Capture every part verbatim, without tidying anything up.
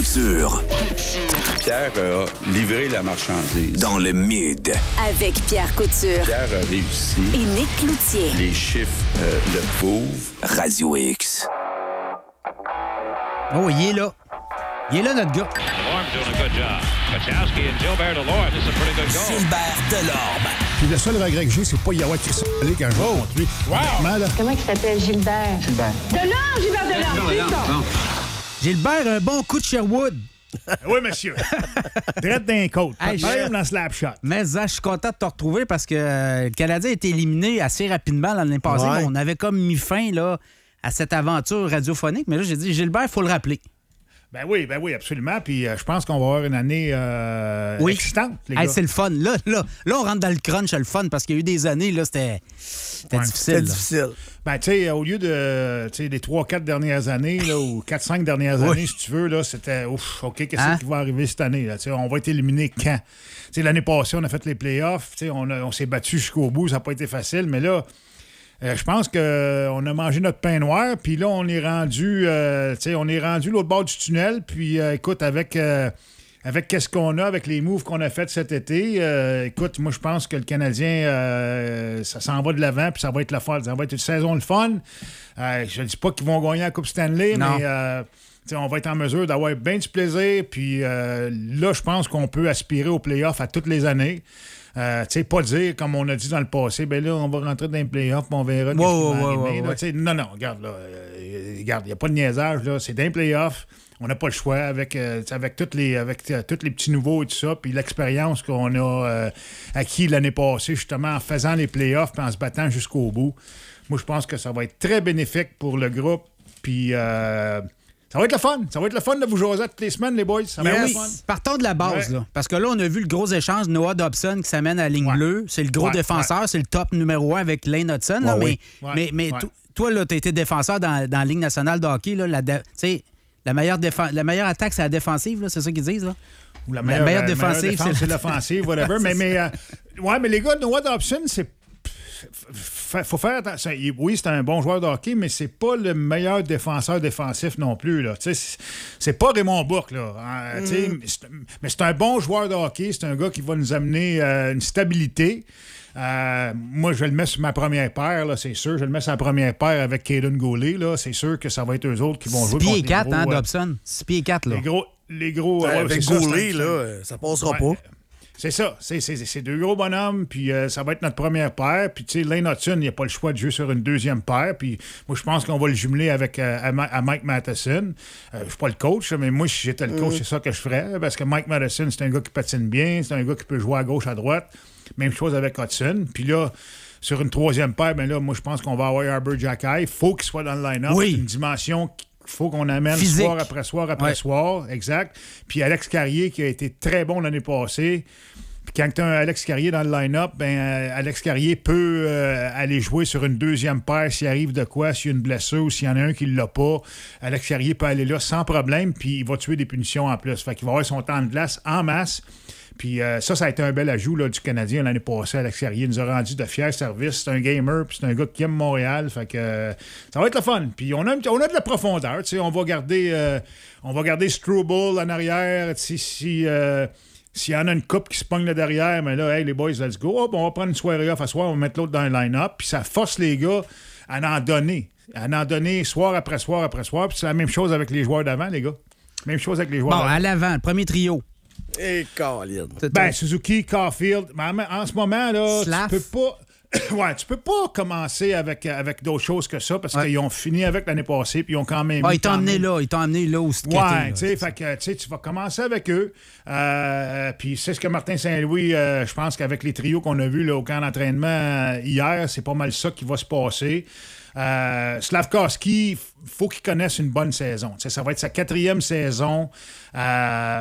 Couture. Pierre a livré la marchandise. Dans le mid. Avec Pierre Couture. Pierre a réussi. Et Nick Cloutier. Les chiffres euh, le prouvent. Radio X. Oh, il est là. Il est là, notre gars. Gilbert Delorme. Puis le seul regret que j'ai, c'est pas y avoir Christian Allé quand je vais contre lui. Wow! Comment il s'appelle, Gilbert? Gilbert. Delorme, Gilbert Delorme, c'est ça. Gilbert, un bon coup de Sherwood. Oui, monsieur. Drette d'un côte. Hey, Même dans Slapshot. Mais Zach, je suis content de te retrouver parce que euh, le Canadien a été éliminé assez rapidement l'année passée. Ouais. On avait comme mis fin là, à cette aventure radiophonique. Mais là, j'ai dit, Gilbert, il faut le rappeler. Ben oui, ben oui, absolument. Puis euh, je pense qu'on va avoir une année euh, Oui. excitante, les Hey, gars. c'est le fun. Là, là, là, on rentre dans le crunch, c'est le fun, parce qu'il y a eu des années, là, c'était, c'était Ouais, difficile. C'est là. difficile. Ben, tu sais, au lieu de, tu sais, des trois quatre dernières années, là, ou quatre cinq dernières Oui. années, si tu veux, là, c'était, ouf, OK, qu'est-ce Hein? qui va arriver cette année, là? Tu sais, on va être éliminé quand? Tu sais, l'année passée, on a fait les playoffs, tu sais, on, a- on s'est battu jusqu'au bout, ça n'a pas été facile, mais là, euh, je pense qu'on a mangé notre pain noir, puis là, on est rendu, euh, tu sais, on est rendu l'autre bord du tunnel, puis euh, écoute, avec... euh, Avec qu'est-ce qu'on a, avec les moves qu'on a fait cet été, euh, écoute, moi, je pense que le Canadien, euh, ça s'en va de l'avant, puis ça va être la folle. Ça va être une saison de fun. Euh, je ne dis pas qu'ils vont gagner la Coupe Stanley, Non. mais euh, tu sais, on va être en mesure d'avoir bien du plaisir. Puis euh, là, je pense qu'on peut aspirer aux playoffs à toutes les années. Euh, tu sais, pas dire, comme on a dit dans le passé, ben là, on va rentrer dans les playoffs, puis on verra Ouais, qu'est-ce qui va ouais, arriver. ouais, là. ouais. Tu sais, non, non, regarde, là, euh, regarde, il n'y a pas de niaisage, là. C'est dans les playoffs. On n'a pas le choix avec, euh, avec, toutes les, avec euh, tous les petits nouveaux et tout ça, puis l'expérience qu'on a euh, acquis l'année passée, justement, en faisant les playoffs et en se battant jusqu'au bout. Moi, je pense que ça va être très bénéfique pour le groupe, puis euh, ça va être le fun. Ça va être le fun de vous jaser toutes les semaines, les boys. Ça va Ben être oui, le fun. partons de la base, Ouais. là. Parce que là, on a vu le gros échange de Noah Dobson qui s'amène à la ligne Ouais. bleue. C'est le gros Ouais, défenseur, c'est le top numéro un avec Lane Hudson. là, Ouais, mais oui. Ouais, mais, mais ouais. to- toi, là, tu as été défenseur dans, dans la Ligue nationale de hockey. Là, la, dé- tu sais, la, meilleure défen- la meilleure attaque, c'est la défensive, là, c'est ça qu'ils disent. Là. Ou la La meilleure, meilleure la défensive, meilleure défense, c'est c'est la- l'offensive, whatever. mais, mais, euh, ouais, mais les gars, Noah Dobson, c'est. F- faut faire attention. Il- Oui, c'est un bon joueur de hockey, mais c'est pas le meilleur défenseur défensif non plus. Là. Tu sais, C'est c'est pas Raymond Bourque. Là. Hein, tu sais, c'est- Mais c'est un bon joueur de hockey. C'est un gars qui va nous amener euh, une stabilité. Euh, moi, je vais le mettre sur ma première paire, là, c'est sûr. Je vais le mettre sur la première paire avec Caden Goulet. Là. C'est sûr que ça va être eux autres qui vont jouer six pieds contre les quatre, gros, hein, euh, Dobson? six pieds quatre, là. les gros... Les gros Ouais, ouais, avec c'est ça, Goulet, c'est un- là, euh, ça passera Ouais. pas. C'est ça. C'est, c'est, c'est deux gros bonhommes, puis euh, ça va être notre première paire. Puis, tu sais, Lane Hudson, il n'y a pas le choix de jouer sur une deuxième paire. Puis, moi, je pense qu'on va le jumeler avec euh, à, Ma- à Mike Matheson. Euh, je suis pas le coach, mais moi, si j'étais le coach, c'est ça que je ferais. Parce que Mike Matheson, c'est un gars qui patine bien. C'est un gars qui peut jouer à gauche, à droite. Même chose avec Hudson. Puis là, sur une troisième paire, ben là, moi, je pense qu'on va avoir Arbor Jackay. Il faut qu'il soit dans le line-up. Oui. C'est une dimension qu'il faut qu'on amène Physique. soir après soir après Ouais. soir. Exact. Puis Alex Carrier, qui a été très bon l'année passée. Puis quand tu as un Alex Carrier dans le line-up, ben, euh, Alex Carrier peut euh, aller jouer sur une deuxième paire s'il arrive de quoi, s'il y a une blessure ou s'il y en a un qui ne l'a pas. Alex Carrier peut aller là sans problème, puis il va tuer des punitions en plus. Fait qu'il va avoir son temps de glace en masse. Puis euh, ça, ça a été un bel ajout là, du Canadien l'année passée. Alex Carrier nous a rendu de fiers services. C'est un gamer, puis c'est un gars qui aime Montréal. Fait que euh, ça va être le fun. Puis on a, un petit- on a de la profondeur. Tu sais, on va garder, euh, on va garder Struble en arrière. Tu sais, si euh, s'il y en a une coupe qui se pogne là derrière, mais là, hey, les boys, let's go. Hop, on va prendre une soirée off à soir, on va mettre l'autre dans le line-up. Puis ça force les gars à en donner. À en donner soir après soir après soir. Puis c'est la même chose avec les joueurs d'avant, les gars. Même chose avec les joueurs Bon, d'avant. à l'avant, le premier trio. Et Colin. Ben, Suzuki, Caulfield. Mais en, en ce moment, là, Slav. tu peux pas. Ouais, tu peux pas commencer avec, avec d'autres choses que ça parce Ouais. qu'ils ont fini avec l'année passée puis ils ont quand même. Ah, mis ils t'ont quand emmené même- là, ils t'ont emmené là où c'était. Ouais, tu sais, fait que, tu sais, tu vas commencer avec eux. Euh, puis c'est ce que Martin Saint-Louis, euh, je pense qu'avec les trios qu'on a vus là, au camp d'entraînement euh, hier, c'est pas mal ça qui va se passer. Euh, Slavkovski, il faut qu'il connaisse une bonne saison. Tu sais, ça va être sa quatrième saison. Euh,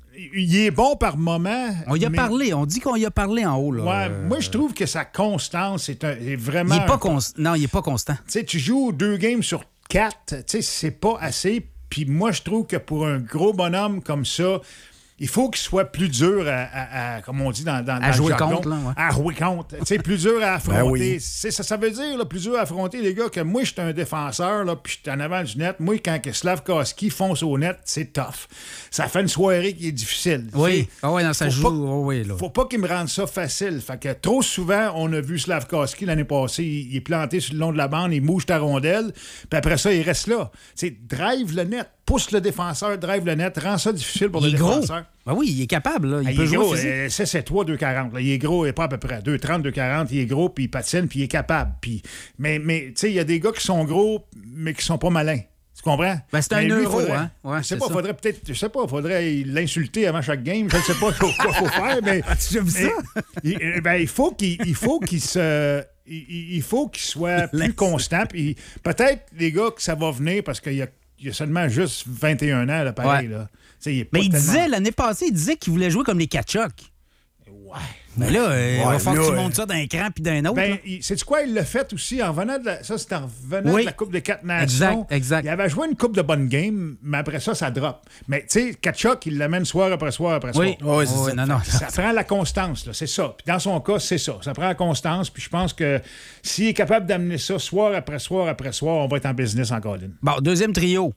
il est bon par moment. On y a mais- parlé, on dit qu'on y a parlé en haut. Là. Ouais, moi, je trouve que sa constance est, un- est vraiment. Il est pas un- constant. Non, il est pas constant. Tu sais, tu joues deux games sur quatre, tu sais, c'est pas assez. Puis moi, je trouve que pour un gros bonhomme comme ça, il faut qu'il soit plus dur à, à, à comme on dit dans, dans, À dans jouer le jargon, contre, là, ouais. à jouer contre. Tu sais, plus dur à affronter. Ben oui. C'est, ça, ça veut dire, là, plus dur à affronter, les gars, que moi, je suis un défenseur, là, puis je suis en avant du net. Moi, quand que Slavkovski fonce au net, c'est tough. Ça fait une soirée qui est difficile. Oui. Tu sais, Ah oui, non, ça faut joue. pas- Oh, oui, là. Faut pas qu'il me rende ça facile. Fait que trop souvent, on a vu Slavkovski l'année passée, il, il est planté sur le long de la bande, il mouche ta rondelle, puis après ça, il reste là. Tu sais, drive le net, pousse le défenseur, drive le net, rend ça difficile pour Il le est gros. défenseur. Ben oui, il est capable. Là. Il Ah, peut il est jouer gros, physique. euh, ça, c'est trois, deux quarante. Là. Il est gros, il est pas à peu près deux trente, deux quarante. Il est gros, puis il patine, puis il est capable. Puis, mais, mais tu sais, il y a des gars qui sont gros, mais qui sont pas malins. Tu comprends? Ben, c'est un Mais lui, euro, faudrait- hein? Ouais, je sais c'est pas, ça. faudrait peut-être, je sais pas, faudrait l'insulter avant chaque game. Je ne sais pas quoi il faut faire, mais. J'ai vu ça? mais, il, ben, il faut qu'il, il faut qu'il se. Il, il faut qu'il soit plus constant. Puis peut-être, les gars, que ça va venir parce qu'il y a, il y a seulement juste vingt et un ans, là, pareil. Ouais. Là. Tu sais, il est pas Mais il tellement- disait, l'année passée, il disait qu'il voulait jouer comme les Kachuk. Ouais. Mais là, euh, il va Ouais, falloir que tu là, montes ça d'un cran puis d'un autre. Ben, là. il- sais-tu quoi? Il l'a fait aussi en revenant de la, ça, c'était en revenant Oui. de la Coupe des Quatre Nations. Exact, exact. Il avait joué une coupe de bonnes games, mais après ça, ça drop. Mais tu sais, Kachuk, il l'amène soir après soir après soir. Oui, Ouais, c'est oui, ça. non, non. Ça prend la constance, là, c'est ça. Puis dans son cas, c'est ça. Ça prend la constance. Puis je pense que s'il est capable d'amener ça soir après soir après soir, on va être en business en colline. Bon, deuxième trio.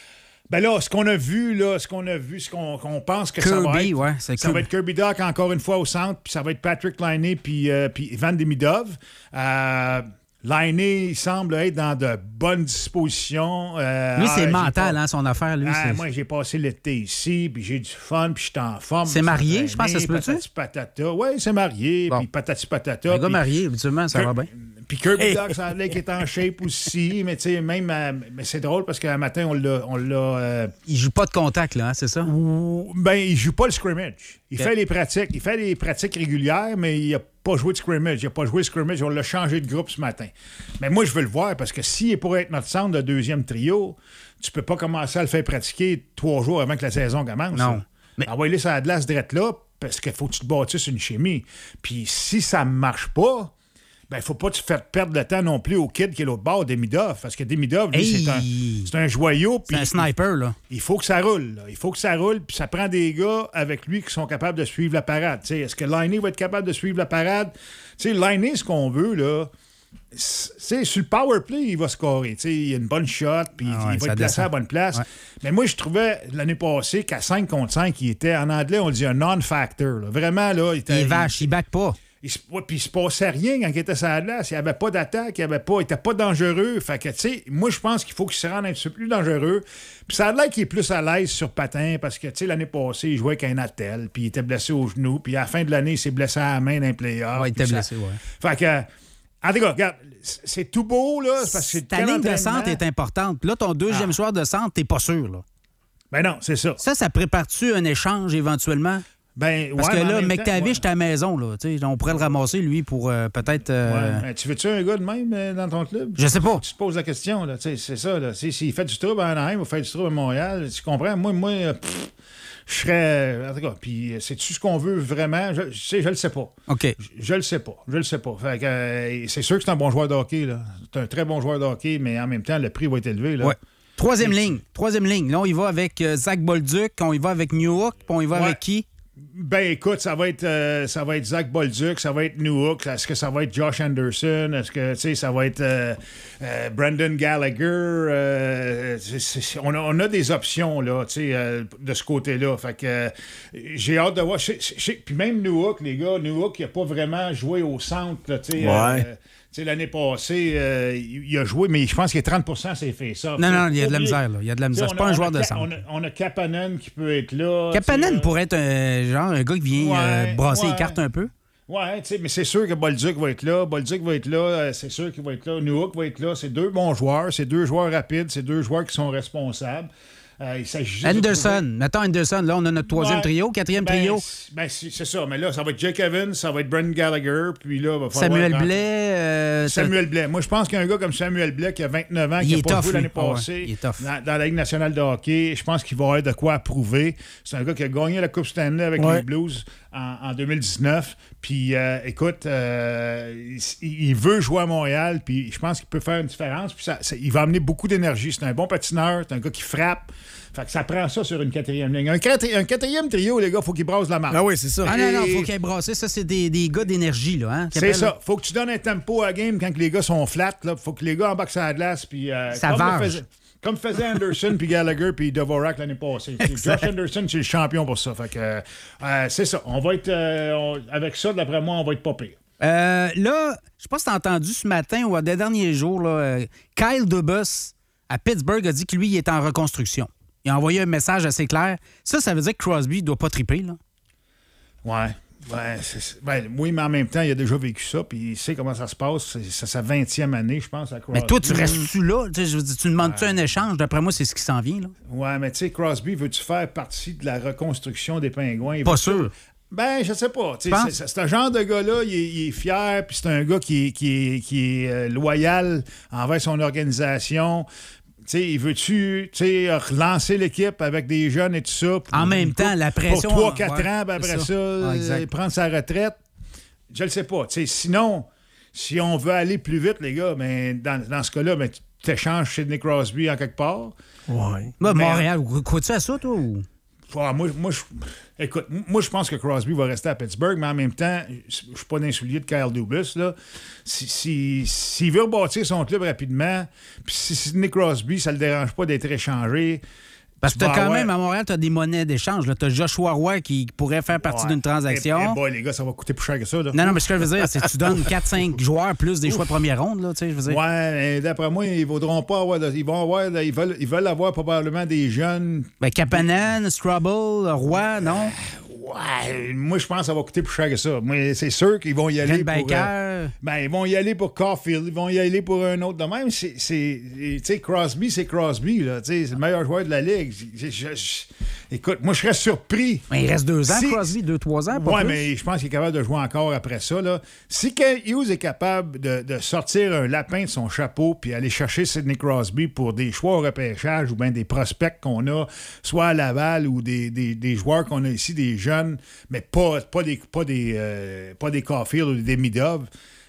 Ben là, ce qu'on a vu, là, ce qu'on a vu, ce qu'on, qu'on pense que ça va Kirby, être. ouais, c'est ça Kirby. va être Kirby Doc encore une fois au centre, puis ça va être Patrick Laine puis, euh, puis Ivan Demidov. Euh, Laine, il semble être dans de bonnes dispositions. Euh, Lui, ah, c'est j'ai mental, pas- hein, son affaire. Lui, Ah, c'est... moi, j'ai passé l'été ici, puis j'ai du fun, puis j'étais en forme. C'est je me suis marié, je pense, ça se entraîné, peut-tu? Patati patata. Oui, c'est marié, Bon. puis patati patata. Un gars puis- marié, habituellement, ça va bien. Puis Kirby Doc, ça a l'air qu'il est en shape aussi, mais tu sais, même, à- mais c'est drôle parce qu'un matin, on l'a... On l'a euh, Il joue pas de contact, là, hein, c'est ça? ou- ben, il joue pas le scrimmage. Il Ok. fait les pratiques. Il fait les pratiques régulières, mais il a pas joué de scrimmage. Il a pas joué de scrimmage. On l'a changé de groupe ce matin. Mais moi, je veux le voir parce que s'il est pour être notre centre de deuxième trio, tu peux pas commencer à le faire pratiquer trois jours avant que la saison commence. Non. là. Mais- Envoie-le sur la glace drette là parce qu'il faut que tu te bâtisses une chimie. Puis si ça marche pas, ben, faut pas te faire perdre le temps non plus au kid qui est l'autre bord, Demidov. Parce que Demidov, lui, Hey! c'est un, c'est un joyau. C'est puis un sniper, là. il faut que ça roule. Là. Il faut que ça roule, puis ça prend des gars avec lui qui sont capables de suivre la parade. T'sais, est-ce que Laine va être capable de suivre la parade? T'sais, Laine, ce qu'on veut, là, c'est sur le power play, il va scorer. T'sais, il a une bonne shot, puis Ah ouais, il va ça être placé descend. à la bonne place. Ouais. Mais moi, je trouvais l'année passée qu'à cinq contre cinq, il était, en anglais, on dit un non-factor. là. Vraiment, là, il Il était. est vache, il back pas. Il se, ouais, puis il se passait rien quand il était sur la glace. Il n'y avait pas d'attaque, il avait pas, il était pas dangereux. Fait que, tu sais, moi, je pense qu'il faut qu'il se rende un petit peu plus dangereux. Puis ça a l'air qu'il est plus à l'aise sur patin parce que, tu sais, l'année passée, il jouait avec un attel, puis il était blessé au genou, puis à la fin de l'année, il s'est blessé à la main d'un player. Ouais, il était blessé, ouais. Fait que, en tout cas, regarde, c'est tout beau, là, parce que c'est Ta quel ligne de entraînement. centre est importante. Puis là, ton deuxième Ah. joueur de centre, t'es pas sûr, là. Ben non, c'est ça. Ça, ça prépare-tu un échange éventuellement? Ben, Parce ouais, que mais en là, même temps, McTavish, ouais. t'es à la maison, là. Tu sais, on pourrait le ramasser, lui, pour euh, peut-être... euh, Ouais. Ben, tu veux-tu un gars de même euh, dans ton club? Je sais pas. Tu te poses la question, là. Tu sais, c'est ça, là. Tu sais, s'il fait du trouble à Anaheim ou fait du trouble à Montréal, tu comprends? Moi, moi, euh, pff, je serais. En tout cas, puis euh, c'est-tu ce qu'on veut vraiment? Je, je sais, je le sais pas. OK. Je, je le sais pas. Je le sais pas. Fait que, euh, c'est sûr que c'est un bon joueur de hockey, là. C'est un très bon joueur de hockey, mais en même temps, le prix va être élevé, là. Ouais. Troisième Et- ligne. Troisième ligne. Là, on y va avec euh, Zach Bolduc, on y va avec Newhook, puis on y va Ouais. avec qui? Ben écoute, ça va être euh, ça va être Zach Bolduc, ça va être Newhook, est-ce que ça va être Josh Anderson, est-ce que tu sais ça va être euh, euh, Brendan Gallagher, euh, c'est- c'est- on, a, on a des options là, tu sais euh, de ce côté-là, fait que euh, j'ai hâte de voir. Je- je- je- Puis même Newhook, les gars, Newhook il a pas vraiment joué au centre, là, tu sais. Ouais. euh, tu sais, l'année passée, euh, il il a joué, mais je pense qu'il est trente pour cent c'est fait ça. Non, non, il y a de la misère, là. Il y a de la misère. C'est pas un joueur de centre. On a, on a Kapanen qui peut être là. Kapanen tu sais, pourrait être un, genre, un gars qui vient Ouais, euh, brasser ouais. les cartes un peu. Ouais, tu sais, mais c'est sûr que Bolduc va être là. Bolduc va être là. euh, C'est sûr qu'il va être là. Newhook va être là. C'est deux bons joueurs. C'est deux joueurs rapides. C'est deux joueurs qui sont responsables. Euh, il s'agit juste de Anderson. trouver- Mettons Anderson. Là, on a notre troisième Ouais. trio, quatrième Ben, trio. c'est- Ben, c'est c'est ça. Mais là, ça va être Jake Evans, ça va être Brendan Gallagher. Puis là, va falloir Samuel rentrer- Blais. euh, Samuel Blais. Moi, je pense qu'un gars comme Samuel Blais qui a vingt-neuf ans, Il qui n'a est pas tough, joué l'année lui. Ah ouais, passée il est tough. dans, dans la Ligue nationale de hockey, je pense qu'il va avoir de quoi prouver. C'est un gars qui a gagné la Coupe Stanley avec Ouais. les Blues en, en deux mille dix-neuf. Puis, euh, écoute, euh, il, il veut jouer à Montréal, puis je pense qu'il peut faire une différence. Puis ça, ça- il va amener beaucoup d'énergie. C'est un bon patineur, c'est un gars qui frappe. Fait que ça prend ça sur une quatrième ligne. Un, quatri- un quatrième trio, les gars, faut qu'ils brassent la marque. Ah oui, c'est ça. Ah non, non, Et- faut qu'il ait brassé. Ça, c'est des, des gars d'énergie, là. Hein, qui C'est appellent- ça. Faut que tu donnes un tempo à la game quand que les gars sont flats. Là. Faut que les gars embarquent sur la glace. Puis, euh, Ça comme, le varge. faisait, comme faisait Anderson, puis Gallagher, puis Dvorak l'année passée. C'est- Exact. Josh Anderson, c'est le champion pour ça. Fait que, euh, euh, c'est ça. On va être, euh, on- avec ça, d'après moi, on va être pas pire. Euh, là, je sais pas si t'as entendu ce matin ou des derniers jours, là, euh, Kyle Dubas à Pittsburgh a dit que lui, il est en reconstruction. Il a envoyé un message assez clair. Ça, ça veut dire que Crosby doit pas triper, là. Ouais. Ouais, c'est- c'est- ben, oui, mais en même temps, il a déjà vécu ça, puis il sait comment ça se passe. C'est, c'est sa vingtième année, je pense, à Crosby. Mais toi, tu restes-tu là? Tu sais, je veux dire, tu demandes-tu un échange? D'après moi, c'est ce qui s'en vient, là. Ouais, mais tu sais, Crosby, veux-tu faire partie de la reconstruction des Pingouins? Il Pas veut- sûr. Ben, je sais pas. Tu sais, Tu penses? C'est, c'est, c'est un genre de gars-là, il est, il est fier, puis c'est un gars qui est, qui est, qui est euh, loyal envers son organisation. Tu sais, il veut-tu tu sais, relancer l'équipe avec des jeunes et tout ça? pour- En même temps, la pression- Pour trois quatre ouais, ans, puis après c'est ça, ça. Ah, exact. euh, prendre sa retraite. Je le sais pas. Tu sais, sinon, si on veut aller plus vite, les gars, ben, dans, dans ce cas-là, ben, tu t'échanges Sidney Crosby en quelque part. Ouais. Moi, Mais- Montréal, crois-tu à ça, toi? Ou... Ah, moi, moi, je, écoute, moi, je pense que Crosby va rester à Pittsburgh, mais en même temps, je suis pas d'un soulier de Kyle Dubas. Là. Si, si, s'il veut rebâtir son club rapidement, puis si Sidney Crosby, ça le dérange pas d'être échangé. Parce que tu t'as vas quand avoir- même, à Montréal, t'as des monnaies d'échange. Là. T'as Joshua Roy qui pourrait faire partie Ouais. d'une transaction. Eh, eh boy, les gars, ça va coûter plus cher que ça. Là. Non, non, mais ce que je veux dire, c'est que tu donnes quatre cinq joueurs plus des choix de première ronde, là, tu sais, je veux dire. Ouais, mais d'après moi, ils voudront pas avoir. de- Ils vont avoir. de- Ils veulent, ils veulent avoir probablement des jeunes. Ben, Kapanen, Scrabble, Roy, non? Ouais, moi, je pense que ça va coûter plus cher que ça. Moi, c'est sûr qu'ils vont y aller. Glenn pour, euh, Baker. ben, ils vont y aller pour Caulfield, ils vont y aller pour un autre de même. C'est, c'est, tu sais, Crosby, c'est Crosby, là. Tu sais, c'est le meilleur joueur de la Ligue. Je- je- je- écoute, moi, je serais surpris. Ben, il reste deux ans, Si- Crosby, deux, trois ans, pas Ouais, plus. mais je pense qu'il est capable de jouer encore après ça, là. Si Kent Hughes est capable de, de sortir un lapin de son chapeau puis aller chercher Sidney Crosby pour des choix au repêchage ou bien des prospects qu'on a, soit à Laval ou des, des, des joueurs qu'on a ici, des jeunes, mais pas, pas des pas des, euh, pas des Caulfield ou des Midov,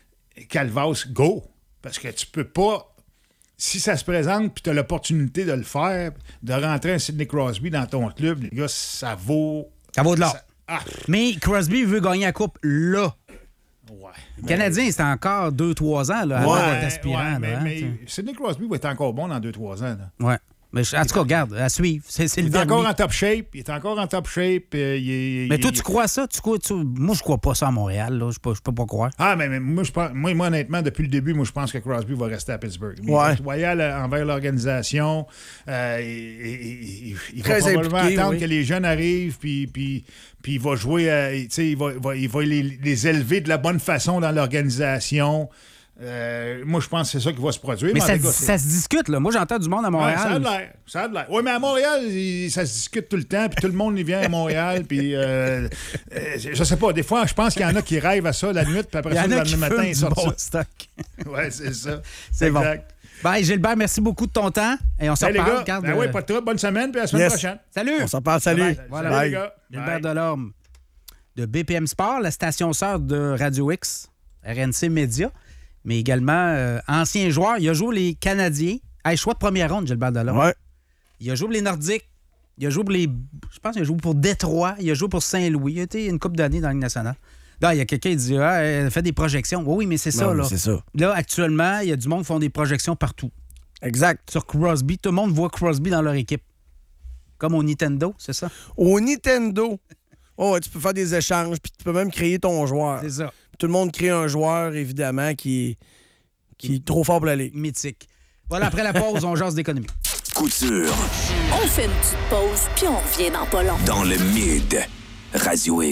Calvas, go! Parce que tu peux pas, si ça se présente puis tu as l'opportunité de le faire, de rentrer un Sidney Crosby dans ton club, les gars, ça vaut... Ça vaut de l'or. ça- ah, Mais Crosby veut gagner la coupe là. ouais. Le Canadien, c'est encore deux trois ans, là, avant Ouais, d'être aspirant. ouais, là, mais, hein, mais tu sais. Sidney Crosby va être encore bon dans deux trois ans. Là. Ouais. Mais je- en tout cas, regarde, à suivre. C'est, c'est Il le est encore dernier. en top shape. Il est encore en top shape. euh, il est- Mais il- toi, il- tu crois ça? Tu crois, tu- Moi, je crois pas ça à Montréal. Là. Je peux, je peux pas croire. Ah, mais, mais moi, je pense, moi, moi, honnêtement, depuis le début, moi, je pense que Crosby va rester à Pittsburgh. Il Ouais. est loyal envers l'organisation. Euh, il, il- il- il va Très probablement impliqué, attendre oui. que les jeunes arrivent, puis, puis, puis il va jouer, euh, tu sais, il va, il va, il va les, les élever de la bonne façon dans l'organisation. Euh, moi, je pense que c'est ça qui va se produire. Mais en ça, tout cas, ça se discute, là. Moi, j'entends du monde à Ouais, Montréal. ça a de l'air. Ça a de l'air. Oui, mais à Montréal, il- ça se discute tout le temps, puis tout le monde y vient à Montréal, puis euh, euh, je sais pas, des fois, je pense qu'il y en a qui rêvent à ça la nuit, puis après Il y ça, en le a qui lendemain matin, fument ils du sortent bon ça. stock. Oui, c'est ça. C'est bon. Exact. Bye, Gilbert, merci beaucoup de ton temps. Et on se Hey, les reparle. gars, regarde, ben oui, euh, pas de trouble. Bonne semaine, puis à la semaine Yes. prochaine. Salut! On s'en parle, salut. Bye. Voilà. Salut, Bye. les gars. Gilbert Bye. Delorme de B P M Sport, la station sœur de Radio X, R N C Média, mais également euh, ancien joueur. Il a joué les Canadiens. Hey, choix de première ronde, Gilbert Delorme. Ouais. Il a joué pour les Nordiques. Il a joué pour les. Je pense qu'il a joué pour Détroit. Il a joué pour Saint-Louis. Il a été une couple d'années dans la Ligue nationale. Là, il y a quelqu'un qui dit ah, elle fait des projections. Oui, oui, mais c'est ça, Non, là. C'est ça. Là, actuellement, il y a du monde qui font des projections partout. Exact. Sur Crosby, tout le monde voit Crosby dans leur équipe. Comme au Nintendo, c'est ça? Au Nintendo, oh, ouais, tu peux faire des échanges, puis tu peux même créer ton joueur. C'est ça. Tout le monde crée un joueur, évidemment, qui est, qui est trop fort pour la Ligue. Mythique. Voilà, après la pause, on jase d'économie. Couture On fait une petite pause, puis on revient dans pas long. dans le Mid. Radio X.